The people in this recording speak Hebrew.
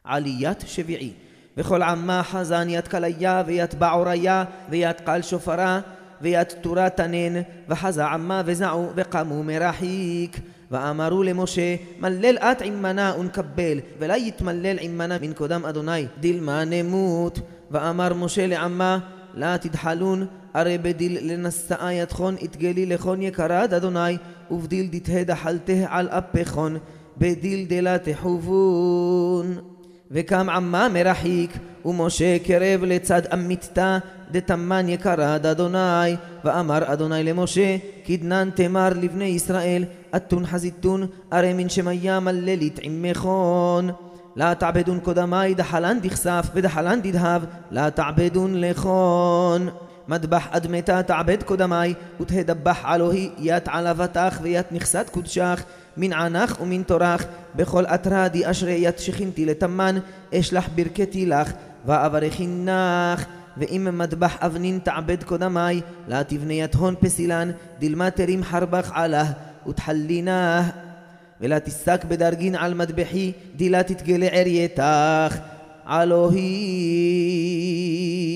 עליית שביעי. וכל עמה חזן ית כליה וית בעוריה וית קל שופרה וית תורה תנן וחזה עמה וזעו וקמו מרחיק. ואמרו למשה מלל את עמנה ונקבל ולא יתמלל עמנה מן קודם אדוני דילמה נמות. ואמר משה לעמה לא תדחלון הרי בדיל לנשאה ידכון התגלי לכון יקרד אדוני ובדיל דתה דחלתה על אפכון בדיל דלה תחובון. וקם עמה מרחיק ומשה קרב לצד אמיתתה דתמן יקרד אדוני. ואמר אדוני למשה כדנן תמר לבני ישראל אתון חזיתון הרי מן שמיה מללית עמכון לא תעבדון קודמי דחלן דכסף ודחלן דדהב לא תעבדון לכון. מדבח אדמתה תעבד קודמי ותהדבח עלוהי ית עלבתך וית נכסת קודשך מן ענך ומן תורך בכל אתרדי אשרי ית שכינתי לתמן אשלח ברכתי לך ואברכינך. ואם מדבח אבנין תעבד קודמי לא תבנה יתהון פסילן דלמה תרים חרבך עלה ותחלינה ולא תסק בדרגין על מדבחי דלה תתגלה ערייתך עלוהי.